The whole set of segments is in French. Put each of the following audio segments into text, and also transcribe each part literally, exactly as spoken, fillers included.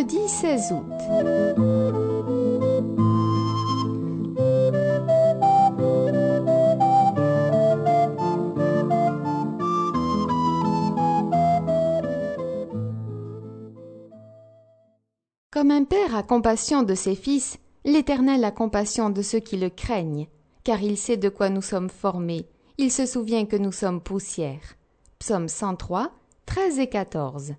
Jeudi seize août. Comme un père a compassion de ses fils, l'Éternel a compassion de ceux qui le craignent, car il sait de quoi nous sommes formés, il se souvient que nous sommes poussière. Psaume cent trois, treize et quatorze.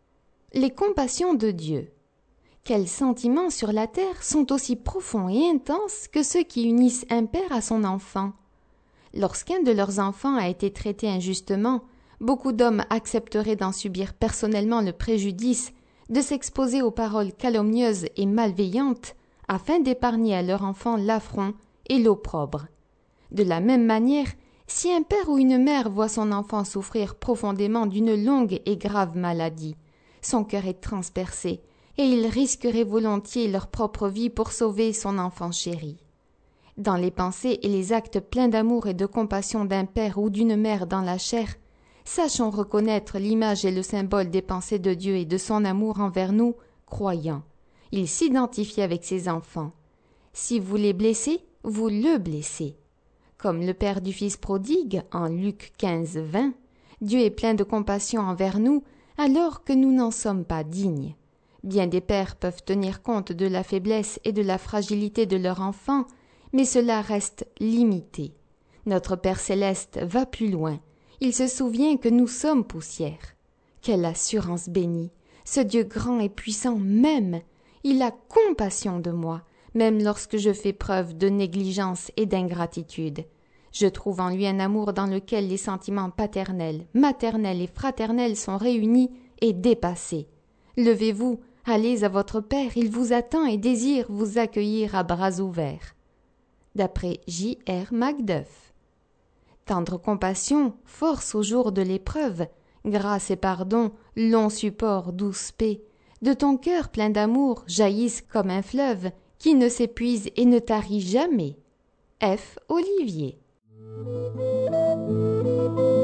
Les compassions de Dieu. Quels sentiments sur la terre sont aussi profonds et intenses que ceux qui unissent un père à son enfant? Lorsqu'un de leurs enfants a été traité injustement, beaucoup d'hommes accepteraient d'en subir personnellement le préjudice, de s'exposer aux paroles calomnieuses et malveillantes, afin d'épargner à leur enfant l'affront et l'opprobre. De la même manière, si un père ou une mère voit son enfant souffrir profondément d'une longue et grave maladie, son cœur est transpercé, et ils risqueraient volontiers leur propre vie pour sauver son enfant chéri. Dans les pensées et les actes pleins d'amour et de compassion d'un père ou d'une mère dans la chair, sachons reconnaître l'image et le symbole des pensées de Dieu et de son amour envers nous, croyants. Il s'identifie avec ses enfants. Si vous les blessez, vous le blessez. Comme le père du fils prodigue, en Luc quinze, vingt, Dieu est plein de compassion envers nous, alors que nous n'en sommes pas dignes. Bien des pères peuvent tenir compte de la faiblesse et de la fragilité de leur enfant, mais cela reste limité. Notre Père céleste va plus loin. Il se souvient que nous sommes poussière. Quelle assurance bénie! Ce Dieu grand et puissant m'aime. Il a compassion de moi, même lorsque je fais preuve de négligence et d'ingratitude. Je trouve en lui un amour dans lequel les sentiments paternels, maternels et fraternels sont réunis et dépassés. Levez-vous, allez à votre Père, il vous attend et désire vous accueillir à bras ouverts. D'après J R Macduff. Tendre compassion, force au jour de l'épreuve, grâce et pardon, long support, douce paix, de ton cœur plein d'amour jaillissent comme un fleuve qui ne s'épuise et ne tarit jamais. F. Olivier.